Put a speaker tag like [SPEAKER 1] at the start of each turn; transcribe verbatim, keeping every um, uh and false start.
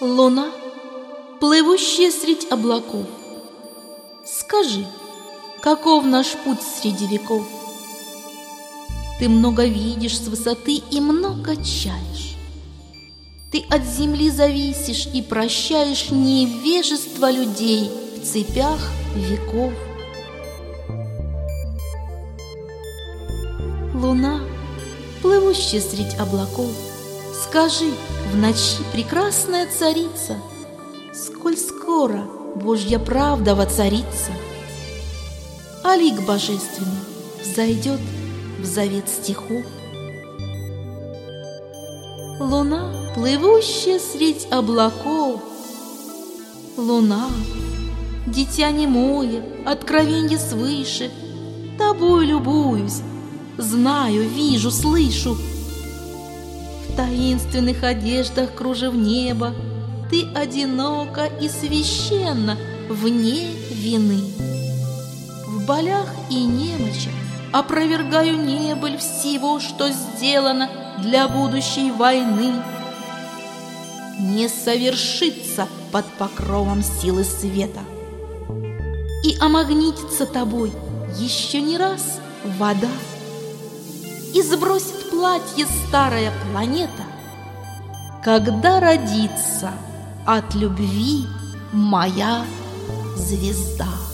[SPEAKER 1] Луна, плывущая средь облаков, скажи, каков наш путь среди веков? Ты много видишь с высоты и много чаешь. Ты от земли зависишь и прощаешь невежество людей в цепях веков. Луна, плывущая средь облаков, скажи, в ночи прекрасная царица, сколь скоро Божья правда воцарится, а лик божественный взойдет в завет стихов. Луна, плывущая средь облаков, Луна, дитя немое, откровенье свыше, тобой любуюсь, знаю, вижу, слышу. В таинственных одеждах кружев неба ты одинока и священна, вне вины. В болях и немочах опровергаю небыль всего, что сделано для будущей войны. Не совершится под покровом силы света, и омагнитится тобой еще не раз вода, и сбросит платье старая планета, когда родится от любви моя звезда.